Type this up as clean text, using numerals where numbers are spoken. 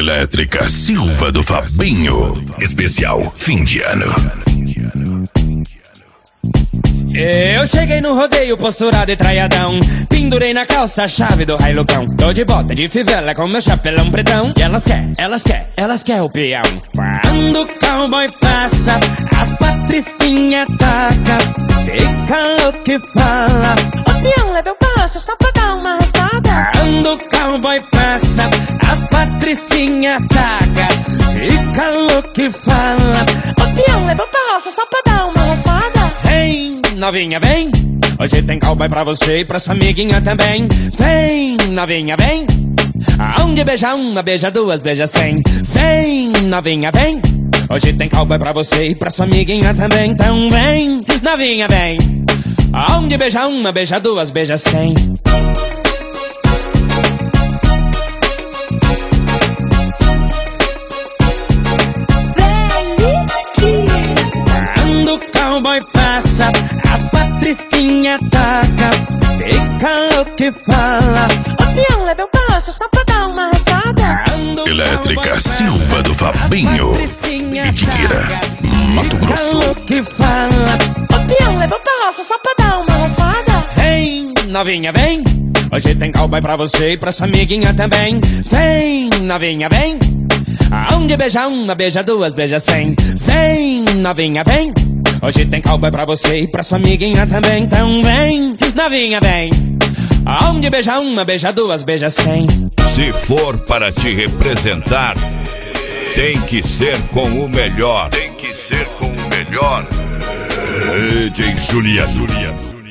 Elétrica Silva do Fabinho. Especial fim de ano. Eu cheguei no rodeio posturado e traiadão, pendurei na calça a chave do raio-lucão. Tô de bota de fivela com meu chapelão pretão. E elas quer o peão. Quando o cowboy passa, as patricinhas taca, fica louco e fala: ô peão, leva eu passo só pra dar uma roçada. Quando o cowboy passa, as patricinhas taca, fica louco e fala: ô peão, leva eu passo só pra dar uma roçada. Vem, novinha, vem. Hoje tem cowboy pra você e pra sua amiguinha também. Vem, novinha, vem. Aonde beija uma, beija duas, beija 100. Vem, novinha, vem. Hoje tem cowboy pra você e pra sua amiguinha também. Então vem, novinha, vem. Aonde beija uma, beija duas, beija 100. Quando o cowboy passa, as patricinhas taca, fica louco e fala: ô peão, leva eu passo só pra dar uma roçada. Elétrica Silva do Fabinho. Itiquira, Mato Grosso. Fica louco e fala: ô peão, leva eu passo só pra dar uma roçada. vem, novinha, vem. Hoje tem cowboy pra você e pra sua amiguinha também. Vem, novinha, vem. Aonde beija uma, beija duas, beija 100. Vem, novinha, vem. Hoje tem cowboy pra você e pra sua amiguinha também. Então vem, novinha, vem. Aonde beija uma, beija duas, beija 100. Se for para te representar, tem que ser com o melhor. Tem que ser com o melhor. DJ Juliano.